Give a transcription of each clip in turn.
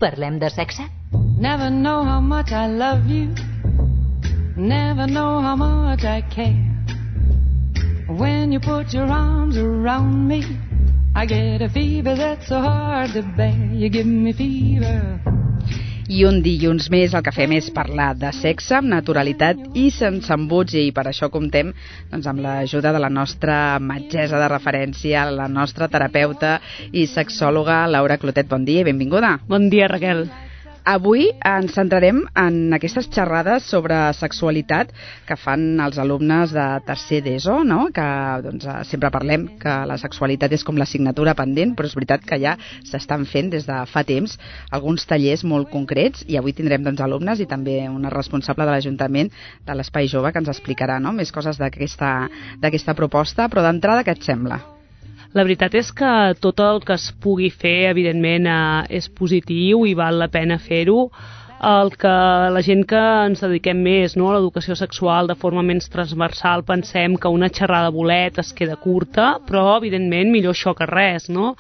Parlem de sexe? Never know how much I love you. Never know how much I care. When you put your arms around me, I get a fever that's so hard to bear. You give me fever. I un dilluns més el que fem és parlar de sexe amb naturalitat i sense embuts, i per això comptem amb l'ajuda de la nostra metgessa de referència, la nostra terapeuta i sexòloga Laura Clotet. Bon dia i benvinguda. Bon dia, Raquel. Avui ens centrarem en aquestes xerrades sobre sexualitat que fan els alumnes de tercer d'ESO, no? Que sempre parlem que la sexualitat és com l'assignatura pendent, però és veritat que ja s'estan fent des de fa temps alguns tallers molt concrets, i avui tindrem alumnes i també una responsable de l'Ajuntament de l'Espai Jove que ens explicarà més coses d'aquesta proposta. Però d'entrada, què et sembla? La veritat és que tot el que es pugui fer, evidentment, és positiu i val la pena fer-ho. El que la gent que ens dediquem més a l'educació sexual de forma més transversal pensem que una xerrada bolet es queda curta, però, evidentment, millor això que res, no?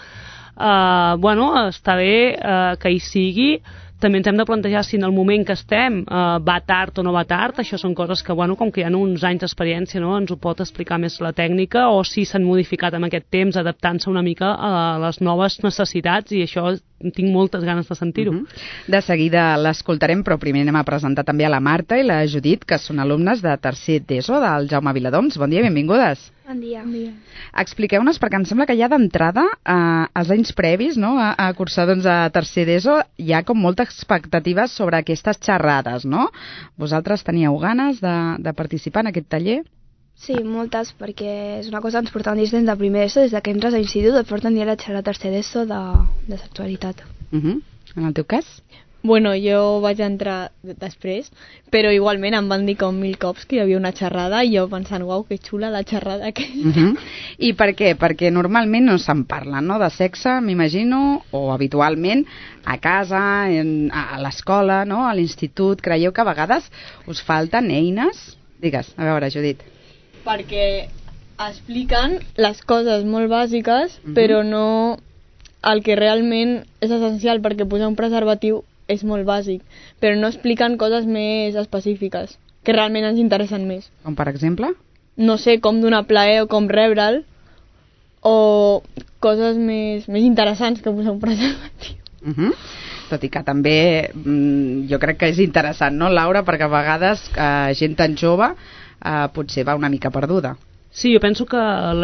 Està bé que hi sigui. També ens hem de plantejar si en el moment que estem va tard o no va tard. Això són coses que, com que hi ha uns anys d'experiència, ens ho pot explicar més la tècnica, o si s'han modificat amb aquest temps, adaptant-se una mica a les noves necessitats, i això tinc moltes ganes de sentir-ho. De seguida l'escoltarem, però primer anem a presentar també a la Marta i la Judit, que són alumnes de tercer d'ESO del Jaume Viladoms. Bon dia i benvingudes. Bon dia. Expliqueu-nos, perquè em sembla que ja d'entrada, als anys previs a cursar a tercer d'ESO, hi ha com moltes expectatives sobre aquestes xerrades, no? Vosaltres teníeu ganes de participar en aquest taller? Sí, moltes, perquè és una cosa que ens portaven des de primer d'ESO, des que entres a l'institut et porten ja a xerrar tercer d'ESO de sexualitat. En el teu cas? Bueno, jo vaig entrar després, però igualment em van dir com 1000 cops que hi havia una xerrada, i jo pensant, uau, que xula la xerrada aquesta. I per què? Perquè normalment no se'n parla, no?, de sexe, m'imagino, o habitualment a casa, a l'escola, no?, a l'institut. Creieu que a vegades us falten eines? Digues, a veure, Judit. Perquè expliquen les coses molt bàsiques, però no el que realment és essencial, perquè posar un preservatiu és molt bàsic, però no expliquen coses més específiques, que realment ens interessen més. Com per exemple? No sé, com donar plaer o com rebre'l, o coses més interessants que posar un preservatiu. Tot i que també jo crec que és interessant, no, Laura? Perquè a vegades gent tan jove potser va una mica perduda. Sí, jo penso que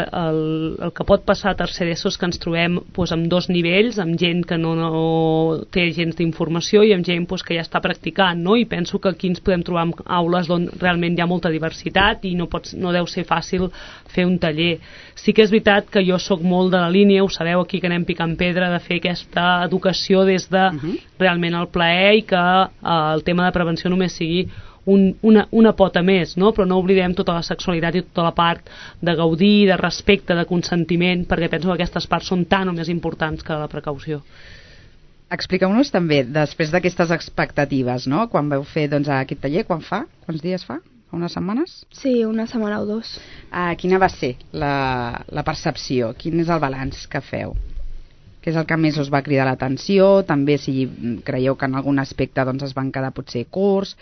el que pot passar a tercer d'ESO és que ens trobem amb dos nivells, amb gent que no té gens d'informació i amb gent que ja està practicant, no? I penso que aquí ens podem trobar en aules on realment hi ha molta diversitat i no deu ser fàcil fer un taller. Sí que és veritat que jo sóc molt de la línia, ho sabeu aquí que anem picant pedra, de fer aquesta educació des de realment el plaer, i que el tema de prevenció només sigui una pota més, no? Però no oblidem tota la sexualitat i tota la part de gaudir, de respecte, de consentiment, perquè penso que aquestes parts són tan o més importants que la precaució. Expliqueu-nos també, després d'aquestes expectatives, no?, quan vau fer aquest taller, quants dies fa? Fa unes setmanes? Sí, una setmana o dos. Quina va ser la percepció? Quin és el balanç que feu? Què és el que més us va cridar l'atenció? També si creieu que en algun aspecte es van quedar potser curts?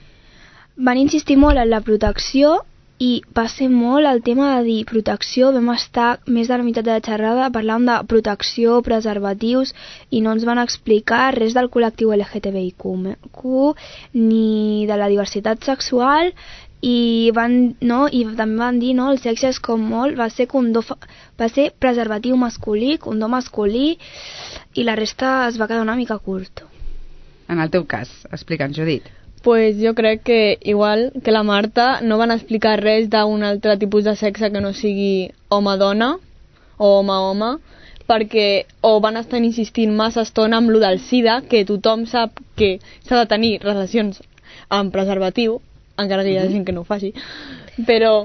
Van insistir molt en la protecció, i va ser molt el tema de dir protecció. Vam estar més de la meitat de la xerrada parlant de protecció, preservatius, i no ens van explicar res del col·lectiu LGTBIQ, ni de la diversitat sexual, i també van dir, el sexe és com molt, va ser preservatiu masculí, condó masculí, i la resta es va quedar una mica curt. En el teu cas, explica'ns, Judit. Pues jo crec que, igual que la Marta, no van explicar res d'un altre tipus de sexe que no sigui home-dona o home-home, perquè o van estar insistint massa estona amb lo del SIDA, que tothom sap que s'ha de tenir relacions amb preservatiu, encara que hi ha gent que no ho faci, però,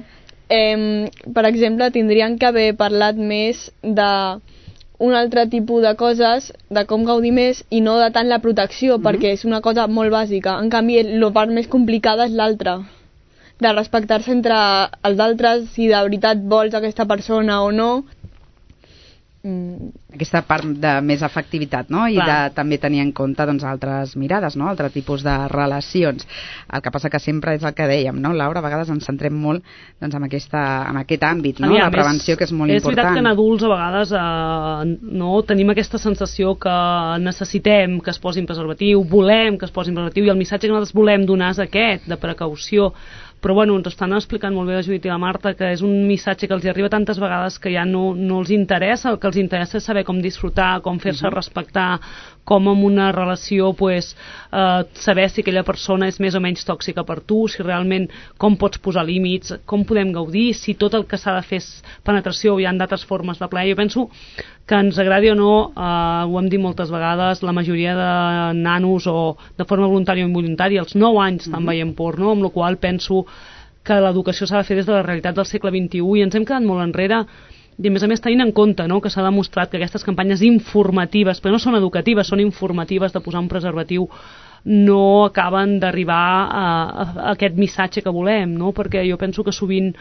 per exemple, tindrien que haver parlat més de un altre tipus de coses, de com gaudir més, i no de tant la protecció, perquè és una cosa molt bàsica. En canvi, la part més complicada és l'altra, de respectar-se entre els altres, si de veritat vols aquesta persona o no. Aquesta part de més efectivitat, no? I de també tenir en compte doncs, altres mirades, no? Altre tipus de relacions. El que passa que sempre és el que dèiem, no, Laura? A vegades ens centrem molt doncs, en aquest àmbit, no? La prevenció, que és molt important. És veritat que en adults a vegades no, tenim aquesta sensació que necessitem que es posin preservatiu, volem que es posin preservatiu, i el missatge que nosaltres volem donar és aquest, de precaució. Però bueno, ens estan explicant molt bé la Judit i la Marta que és un missatge que els arriba tantes vegades que ja no els interessa. El que els interessa és saber com disfrutar, com fer-se respectar, com en una relació saber si aquella persona és més o menys tòxica per tu, si realment com pots posar límits, com podem gaudir, si tot el que s'ha de fer és penetració o hi ha d'altres formes de plaer. Jo penso que ens agradi o no, ho hem dit moltes vegades, la majoria de nanos o de forma voluntària o involuntària als 9 anys estan veient porno, amb la qual penso que l'educació s'ha de fer des de la realitat del segle XXI i ens hem quedat molt enrere. I a més tenint en compte, no, que s'ha demostrat que aquestes campanyes informatives, però no són educatives, són informatives, de posar un preservatiu, no acaben d'arribar a aquest missatge que volem, no? Perquè jo penso que sovint,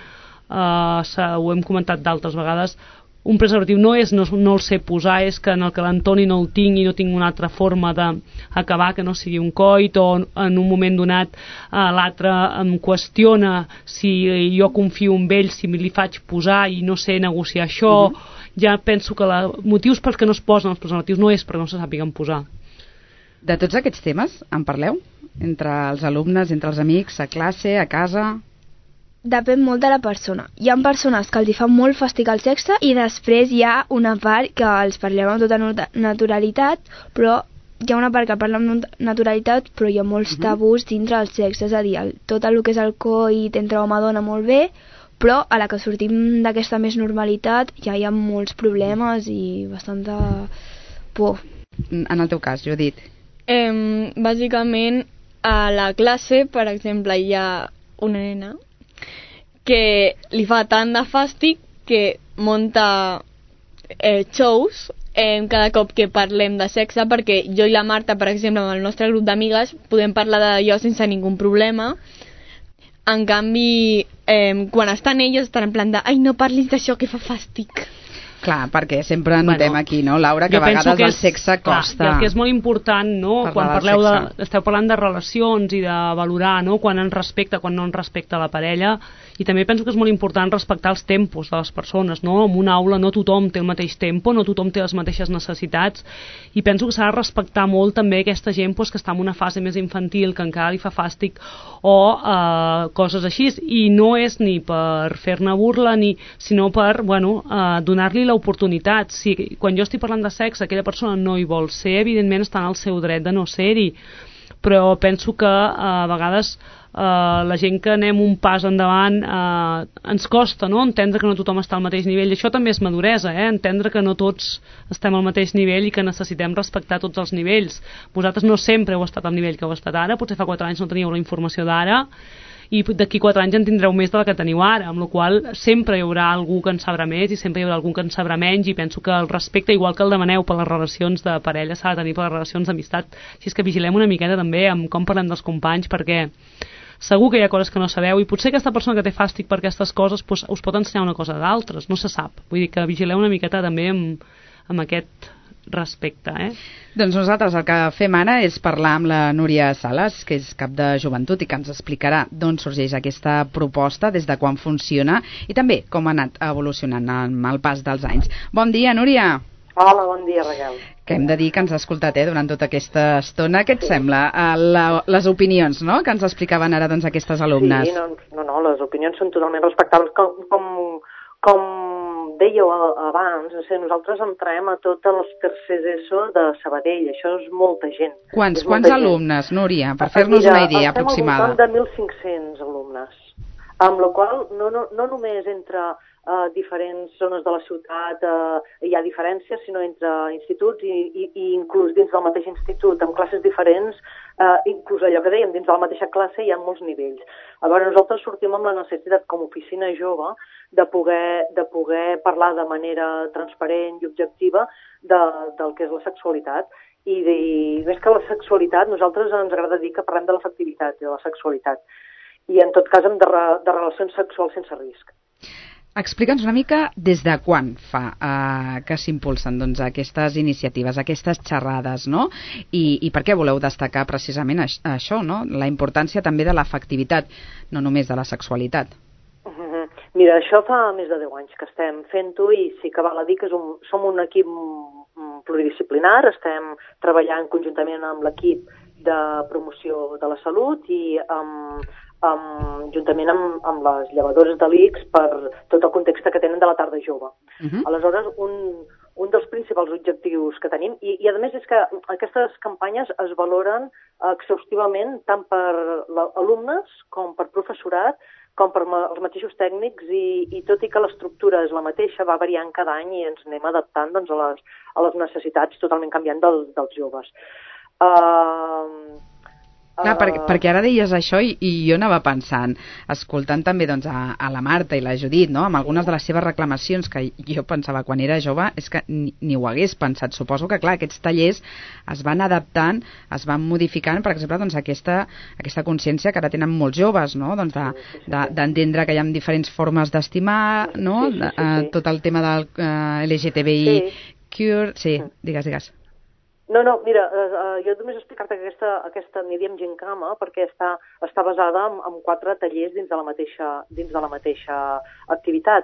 ho hem comentat d'altres vegades, un preservatiu no és no el sé posar, és que en el calentoni no el tinc i no tinc una altra forma d'acabar que no sigui un coit, o en un moment donat l'altre em qüestiona si jo confio en ell, si li faig posar i no sé negociar això. Ja penso que motius pels que no es posen els preservatius no és perquè no se sàpiguen posar. De tots aquests temes en parleu? Entre els alumnes, entre els amics, a classe, a casa? Depèn molt de la persona. Hi ha persones que els hi fa molt fàstic el sexe i després hi ha una part que els parlem amb tota naturalitat, però hi ha una part que parla amb naturalitat, però hi ha molts tabús dintre del sexe, és a dir, tot el que és el coit entre home i dona molt bé, però a la que sortim d'aquesta més normalitat ja hi ha molts problemes i bastanta por. En el teu cas, Judit? Bàsicament, a la classe, per exemple, hi ha una nena que li fa tant de fàstic que munta shows cada cop que parlem de sexe, perquè jo i la Marta, per exemple, amb el nostre grup d'amigues podem parlar d'allò sense ningú problema. En canvi, quan estan elles estan en plan de ai, no parlis d'això que fa fàstic. Clar, perquè sempre notem aquí, no, Laura, que a vegades el sexe costa. Clar, que és molt important, no?, quan esteu parlant de relacions i de valorar, no?, quan ens respecta, quan no ens respecta la parella, i també penso que és molt important respectar els tempos de les persones, no?, en una aula no tothom té el mateix tempo, no tothom té les mateixes necessitats, i penso que s'ha de respectar molt també aquesta gent que està en una fase més infantil, que encara li fa fàstic, o coses així, i no és ni per fer-ne burla, sinó per, donar-li l'oportunitat. Si quan jo estic parlant de sexe aquella persona no hi vol ser, evidentment està en el seu dret de no ser-hi, però penso que a vegades la gent que anem un pas endavant ens costa, no?, entendre que no tothom està al mateix nivell. Això també és maduresa, entendre que no tots estem al mateix nivell i que necessitem respectar tots els nivells. Vosaltres no sempre heu estat al nivell que heu estat ara, potser fa 4 anys no teníeu la informació d'ara, i d'aquí 4 anys en tindreu més de la que teniu ara, amb la qual sempre hi haurà algú que en sabrà més i sempre hi haurà algú que en sabrà menys, i penso que el respecte, igual que el demaneu per les relacions de parella, s'ha de tenir per les relacions d'amistat. Així és que vigilem una miqueta també amb com parlem dels companys, perquè segur que hi ha coses que no sabeu i potser aquesta persona que té fàstic per aquestes coses us pot ensenyar una cosa d'altres, no se sap. Vull dir que vigileu una miqueta també amb aquest respecte. Doncs nosaltres el que fem ara és parlar amb la Núria Sales, que és cap de joventut i que ens explicarà d'on sorgeix aquesta proposta, des de quan funciona i també com ha anat evolucionant amb el pas dels anys. Bon dia, Núria. Hola, bon dia, Raquel. Que hem de dir que ens has escoltat durant tota aquesta estona. Què et sembla? Les opinions, no?, que ens explicaven ara doncs, aquestes alumnes. Sí, no, les opinions són totalment respectables. Com dèieu abans, nosaltres entrem a tots els tercers ESO de Sabadell. Això és molta gent. Quants alumnes, Núria, per fer-nos una idea aproximada? Estem al voltant de 1.500 alumnes, amb la qual no només entre diferents zones de la ciutat hi ha diferències, sinó entre instituts i inclús dins del mateix institut, amb classes diferents, inclús allò que dèiem, dins de la mateixa classe hi ha molts nivells. Llavors nosaltres sortim amb la necessitat com a oficina jove de poder parlar de manera transparent i objectiva del que és la sexualitat. I més que la sexualitat, nosaltres ens agrada dir que parlem de l'afectivitat i de la sexualitat. I en tot cas de relacions sexuals sense risc. Explica'ns una mica des de quan fa que s'impulsen doncs, aquestes iniciatives, aquestes xerrades, no? I per què voleu destacar precisament això, no? La importància també de l'afectivitat, no només de la sexualitat. Mira, això fa més de 10 anys que estem fent-ho i sí que val a dir que som un equip pluridisciplinar, estem treballant conjuntament amb l'equip de promoció de la salut i juntament amb les llevadores de l'ICS per tot el context que tenen de la tarda jove. Aleshores, un dels principals objectius que tenim, i a més és que aquestes campanyes es valoren exhaustivament tant per alumnes com per professorat, com per els mateixos tècnics i tot i que l'estructura és la mateixa, va variant cada any i ens anem adaptant doncs, a les necessitats totalment canviant dels joves. Clar, perquè ara deies això i jo anava pensant, escoltant també doncs, a la Marta i la Judit, no? Amb algunes de les seves reclamacions que jo pensava quan era jove, és que ni ho hagués pensat. Suposo que, clar, aquests tallers es van adaptant, es van modificant, per exemple, doncs, aquesta consciència que ara tenen molts joves, no? Doncs d'entendre que hi ha diferents formes d'estimar, no? Tot el tema del LGTBI cure... Sí, digues. No, mira, jo només explicar-te que aquesta n'hi diem Gincama perquè està basada en 4 tallers dins de la mateixa activitat.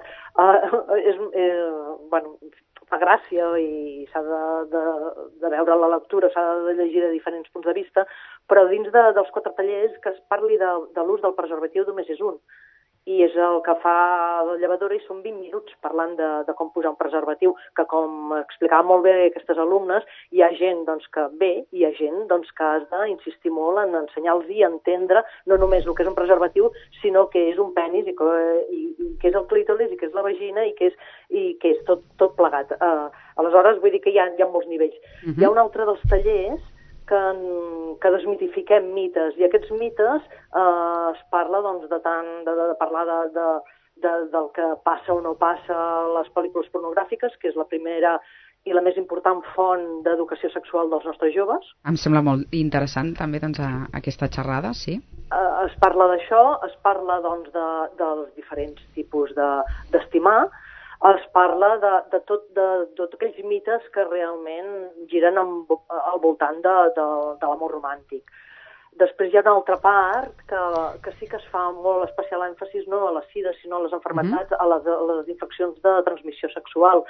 Fa gràcia i s'ha de veure la lectura, s'ha de llegir de diferents punts de vista, però dins dels 4 tallers que es parli de l'ús del preservatiu només és un. I és el que fa la llevadora i són 20 minuts parlant de com posar un preservatiu, que com explicava molt bé aquestes alumnes, hi ha gent que ve, hi ha gent que has d'insistir molt en ensenyar-los i entendre no només el que és un preservatiu, sinó que és un penis i que és el clítoris i que és la vagina i que és tot plegat. Aleshores, vull dir que hi ha molts nivells. Hi ha un altre dels tallers que desmitifiquem mites, i aquests mites es parla de parlar del que passa o no passa a les pel·lícules pornogràfiques, que és la primera i la més important font d'educació sexual dels nostres joves. Em sembla molt interessant també aquesta xerrada, sí. Es parla d'això, es parla dels diferents tipus d'estimar, es parla de tots aquells mites que realment giren al voltant de l'amor romàntic. Després hi ha una altra part que sí que es fa molt especial èmfasis no a la sida, sinó a les malalties, a les infeccions de transmissió sexual,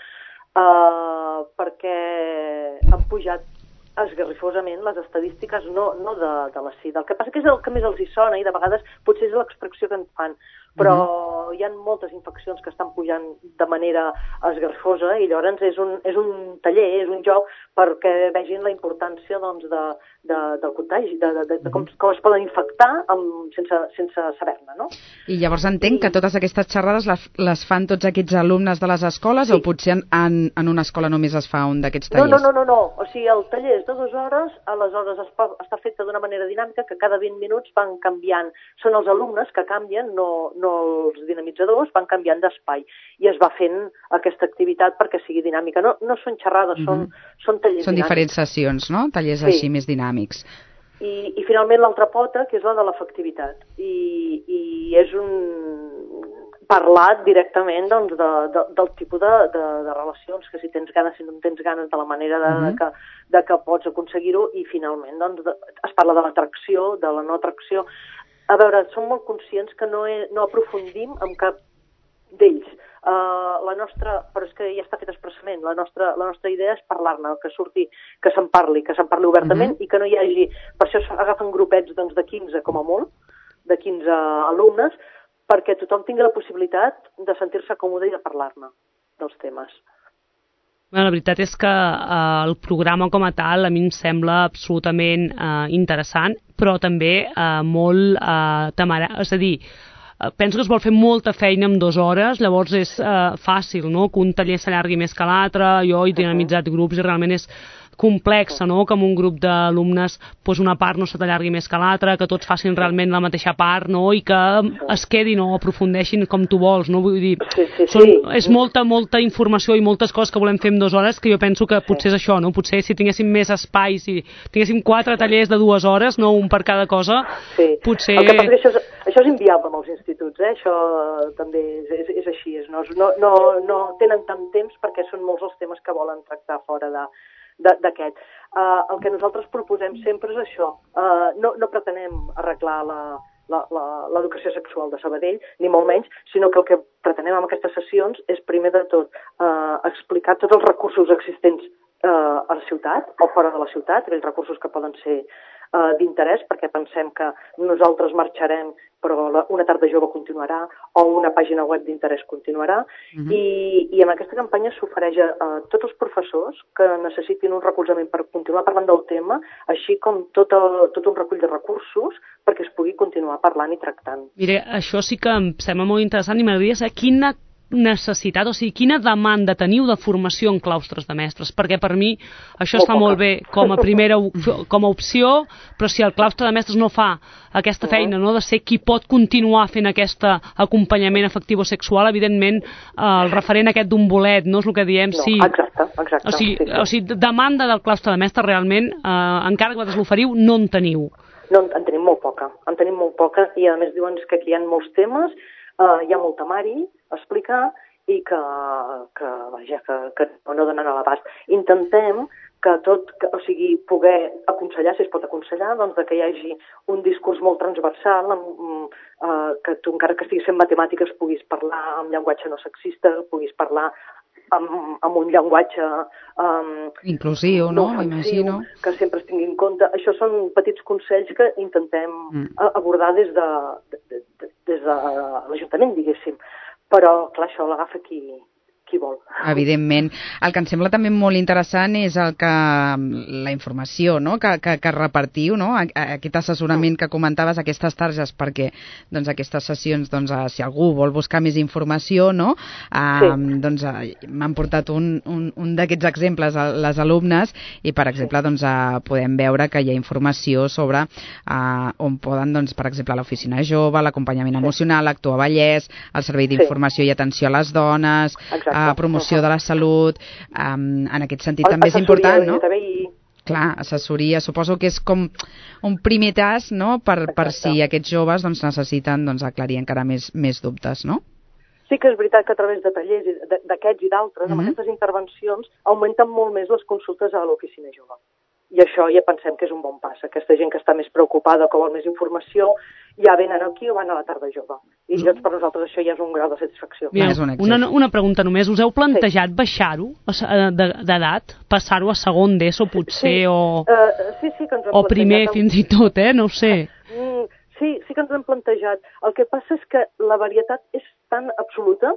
perquè han pujat esgarrifosament les estadístiques no de la sida. El que passa que és el que més els hi sona i de vegades potser és l'extracció que en fan, però hi ha moltes infeccions que estan pujant de manera esgarrifosa i llavors és un taller, és un joc perquè vegin la importància del contagi, de com es poden infectar sense saber-ne, no? I llavors entenc que totes aquestes xerrades les fan tots aquests alumnes de les escoles o potser en una escola només es fa un d'aquests tallers? No. O sigui, el taller és de 2 hores, aleshores està fet d'una manera dinàmica que cada 20 minuts van canviant. Són els alumnes que canvien, no els dinamitzadors, van canviant d'espai i es va fent aquesta activitat perquè sigui dinàmica. No són xerrades, són tallers dinàmics. Són diferents sessions, no? Tallers així més dinàmics. I finalment l'altra pota, que és la de l'afectivitat. I és parlat directament del tipus de relacions, que si tens ganes, si no tens ganes, de la manera de que pots aconseguir-ho, i finalment es parla de l'atracció, de la no atracció. A veure, som molt conscients que no aprofundim en cap d'ells. Però és que ja està fet expressament. La nostra idea és parlar-ne, que se'n parli obertament i que no hi hagi... Per això agafen grupets de 15 com a molt, de 15 alumnes, perquè tothom tingui la possibilitat de sentir-se còmode i de parlar-ne dels temes. La veritat és que el programa com a tal a mi em sembla absolutament interessant, però també molt temerari. És a dir, penso que es vol fer molta feina en 2 hores, llavors és fàcil, no?, que un taller s'allargui més que l'altre. Jo he dinamitzat grups i realment és complexa, no?, que amb un grup d'alumnes una part no se t'allargui més que l'altra, que tots facin realment la mateixa part, no?, i que es quedin o aprofundeixin com tu vols, no? Vull dir, és molta informació i moltes coses que volem fer en 2 hores, que jo penso que potser és això, no? Potser si tinguéssim més espai, si tinguéssim 4 tallers de 2 hores, no un per cada cosa, potser... El que passa que això això és inviable amb els instituts, això també és així, no tenen tant temps perquè són molts els temes que volen tractar fora d'aquest. El que nosaltres proposem sempre és això, no pretenem arreglar l'educació sexual de Sabadell, ni molt menys, sinó que el que pretenem amb aquestes sessions és, primer de tot, explicar tots els recursos existents a la ciutat o fora de la ciutat, aquells recursos que poden ser d'interès, perquè pensem que nosaltres marxarem, però una tarda jove continuarà, o una pàgina web d'interès continuarà, i amb aquesta campanya s'ofereix a tots els professors que necessitin un recolzament per continuar parlant del tema, així com tot un recull de recursos perquè es pugui continuar parlant i tractant. Mire, això sí que em sembla molt interessant i m'agradaria saber quina necessitat, o sigui, quina demanda teniu de formació en claustres de mestres, perquè per mi això està molt bé com a opció, però si el claustre de mestres no fa aquesta feina, no, de ser qui pot continuar fent aquest acompanyament afectivo-sexual, evidentment el referent aquest d'un bolet, no és el que diem, sí. Exacte. O sigui, demanda del claustre de mestres realment, encara que vosaltres l'oferiu, no en teniu. No, en tenim molt poca, i a més diuen que aquí hi ha molts temes, hi ha molta mari a explicar i que no donen a l'abast. Intentem poder aconsellar, si es pot aconsellar, doncs que hi hagi un discurs molt transversal, que tu, encara que estiguis fent matemàtiques, puguis parlar amb llenguatge no sexista, puguis parlar amb un llenguatge inclusiu, no? M'imagino. Que sempre es tingui en compte. Això són petits consells que intentem abordar des de l'Ajuntament, diguéssim. Però, clar, això l'agafa qui vol. Evidentment. El que em sembla també molt interessant és la informació, no? que repartiu, no? Aquest assessorament que comentaves, aquestes targes, perquè doncs, aquestes sessions, doncs, si algú vol buscar més informació, no? Doncs, m'han portat un d'aquests exemples a les alumnes i, per exemple, doncs, podem veure que hi ha informació sobre on poden, doncs, per exemple, l'oficina jove, l'acompanyament emocional, l'Actua Vallès, el servei d'informació i atenció a les dones, promoció de la salut, en aquest sentit també és important, no? Clar, assessoria, suposo que és com un primer tas, no?, per si aquests joves doncs, necessiten aclarir encara més dubtes, no? Sí que és veritat que a través de tallers d'aquests i d'altres, amb aquestes intervencions, augmenten molt més les consultes a l'oficina jove. I això ja pensem que és un bon pas. Aquesta gent que està més preocupada, que vol més informació, ja venen aquí o van a la tarda jove. I doncs per nosaltres això ja és un grau de satisfacció. Mira, una pregunta només. Us heu plantejat baixar-ho d'edat? Passar-ho a segon d'ESO, potser, sí, que ens o primer fins i tot, no ho sé. Sí que ens hem plantejat. El que passa és que la varietat és tan absoluta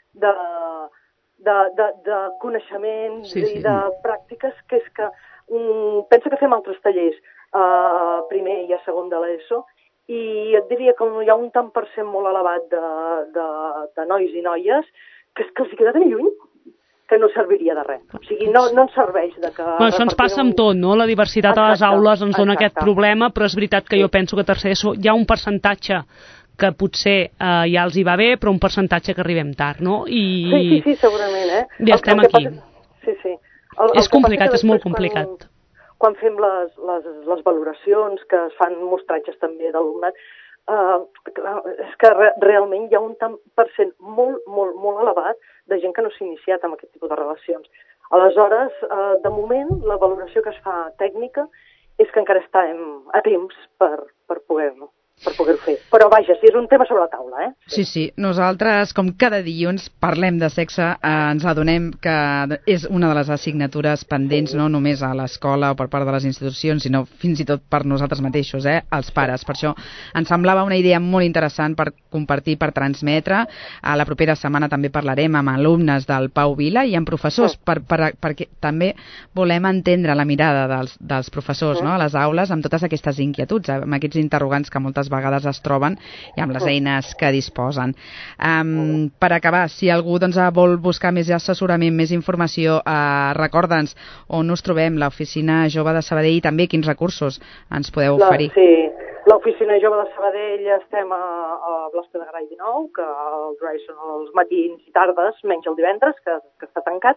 de coneixements i de pràctiques que és que pensa que fem altres tallers a primer i a segon de l'ESO i et diria que hi ha un tant per cent molt elevat de nois i noies que els queda tan lluny que no serviria de res. O sigui, no ens serveix de que... Això ens passa amb tot, no? La diversitat a les aules ens dona aquest problema, però és veritat que jo penso que a tercer ESO hi ha un percentatge que potser ja els hi va bé, però un percentatge que arribem tard, no? Sí, segurament, Ja estem aquí. Sí. És complicat, és molt complicat. Quan fem les valoracions, que es fan mostratges també d'alumnat, és que realment hi ha un tant per cent molt elevat de gent que no s'ha iniciat amb aquest tipus de relacions. Aleshores, de moment, la valoració que es fa tècnica és que encara estem a temps per poder-ho fer. Però vaja, sí, és un tema sobre la taula, Sí. Nosaltres, com cada dilluns, parlem de sexe, ens adonem que és una de les assignatures pendents, no només a l'escola o per part de les institucions, sinó fins i tot per nosaltres mateixos, els pares. Per això ens semblava una idea molt interessant per compartir, per transmetre. A la propera setmana també parlarem amb alumnes del Pau Vila i amb professors, perquè també volem entendre la mirada dels professors, no?, a les aules, amb totes aquestes inquietuds, amb aquests interrogants que moltes vegades es troben i amb les eines que disposen. Per acabar, si algú vol buscar més assessorament, més informació, recorda'ns on us trobem, l'Oficina Jove de Sabadell, i també quins recursos ens podeu oferir. Sí, l'Oficina Jove de Sabadell estem a Blasque de Garai 19, que els horaris són els matins i tardes, menys el divendres, que està tancat,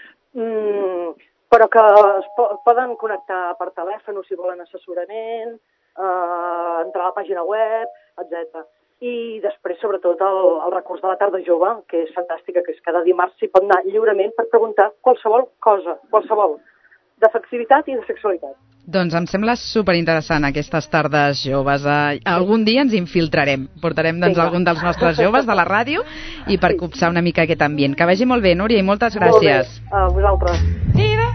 però que es poden connectar per telèfon si volen assessorament, entrar a la pàgina web, etc. I després, sobretot, el recurs de la tarda jove, que és fantàstica, que és cada dimarts s'hi pot anar lliurement per preguntar qualsevol cosa, qualsevol, d'afectivitat i de sexualitat. Doncs em sembla superinteressant aquestes tardes joves. Algun dia ens infiltrarem. Portarem algun dels nostres joves de la ràdio i per copsar una mica aquest ambient. Que vagi molt bé, Núria, i moltes gràcies. Molt bé, a vosaltres. Fever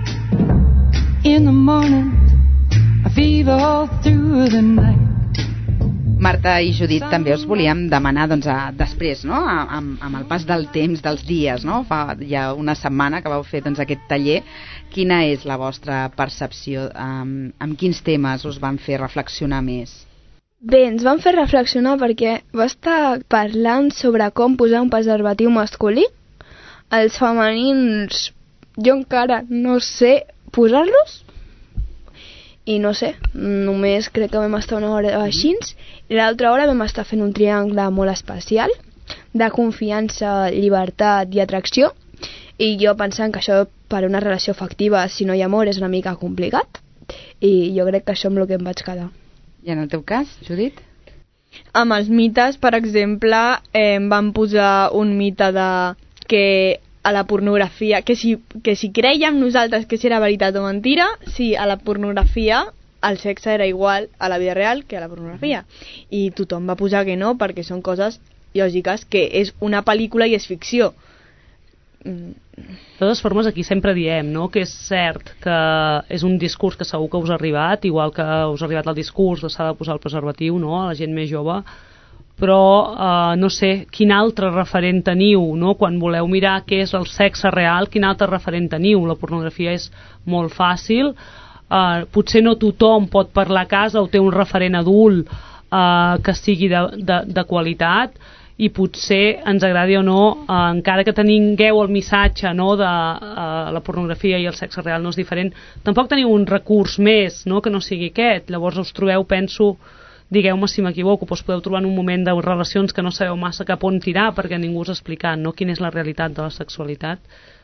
in the morning, a fever all through the night. Marta i Judit, també us volíem demanar, doncs, després, no?, amb el pas del temps, dels dies, no?, fa ja una setmana que vau fer doncs, aquest taller, quina és la vostra percepció? Amb quins temes us van fer reflexionar més? Bé, ens van fer reflexionar perquè va estar parlant sobre com posar un preservatiu masculí. Els femenins, jo encara no sé posar-los, i no sé, només crec que vam estar una hora així, i l'altra hora vam estar fent un triangle molt especial de confiança, llibertat i atracció, i jo pensant que això per una relació afectiva, si no hi ha amor, és una mica complicat, i jo crec que això amb el que em vaig quedar. I en el teu cas, Judit? Amb els mites, per exemple, vam posar un mite de que a la pornografia, que si creiem nosaltres que si era veritat o mentira, si a la pornografia el sexe era igual a la vida real que a la pornografia. I tothom va posar que no, perquè són coses lògiques, que és una pel·lícula i és ficció. De totes formes, aquí sempre diem, no?, que és cert que és un discurs que segur que us ha arribat, igual que us ha arribat el discurs de s'ha de posar el preservatiu, no?, a la gent més jove, però no sé, quin altre referent teniu, no?, quan voleu mirar què és el sexe real, quin altre referent teniu? La pornografia és molt fàcil, potser no tothom pot parlar a casa o té un referent adult que sigui de qualitat, i potser ens agradi o no, encara que tingueu el missatge, no?, de la pornografia i el sexe real no és diferent, tampoc teniu un recurs més, no?, que no sigui aquest. Llavors us trobeu, penso, digueu-me si m'equivoco, us podeu trobar en un moment de relacions que no sabeu massa cap on tirar perquè ningú us ha explicat, no?, quina és la realitat de la sexualitat.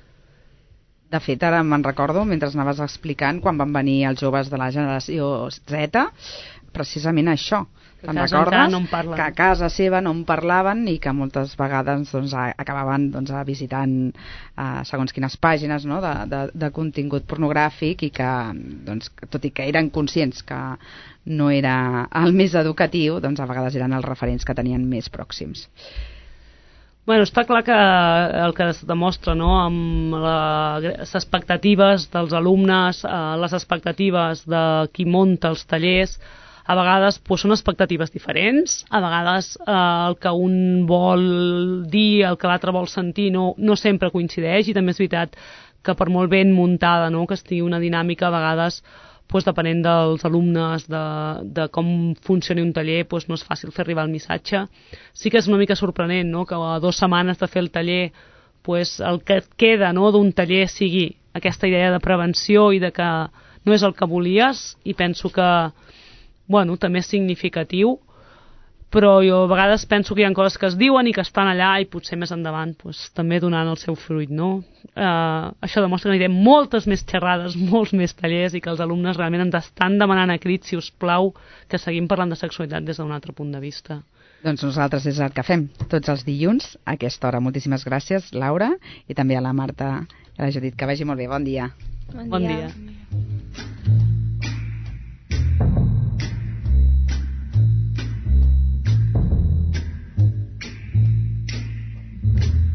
De fet, ara me'n recordo, mentre anaves explicant, quan van venir els joves de la generació Z, precisament això. Te'n recordes? Que a casa seva no en parlaven i que moltes vegades doncs, acabaven doncs, visitant segons quines pàgines, no?, de contingut pornogràfic, i que, doncs, tot i que eren conscients que no era el més educatiu, doncs a vegades eren els referents que tenien més pròxims. Bueno, està clar que el que es demostra, no?, amb les expectatives dels alumnes, les expectatives de qui munta els tallers, a vegades doncs, són expectatives diferents, a vegades el que un vol dir, el que l'altre vol sentir no sempre coincideix, i també és veritat que per molt ben muntada, no?, que estigui una dinàmica, a vegades doncs, depenent dels alumnes, de com funcioni un taller, doncs no és fàcil fer arribar el missatge. Sí que és una mica sorprenent, no?, que a 2 setmanes de fer el taller doncs, el que et queda, no?, d'un taller sigui aquesta idea de prevenció i de que no és el que volies, i penso que bueno, també és significatiu, però jo a vegades penso que hi ha coses que es diuen i que estan allà i potser més endavant doncs, també donant el seu fruit, no? Això demostra que necessitem moltes més xerrades, molts més tallers, i que els alumnes realment ens estan demanant a crits, si us plau, que seguim parlant de sexualitat des d'un altre punt de vista. Doncs nosaltres és el que fem tots els dilluns a aquesta hora. Moltíssimes gràcies, Laura, i també a la Marta i a la Judit. Que vagi molt bé. Bon dia. Bon dia.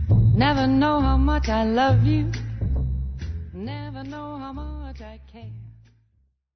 Never know how much I love you. Never know how much I care.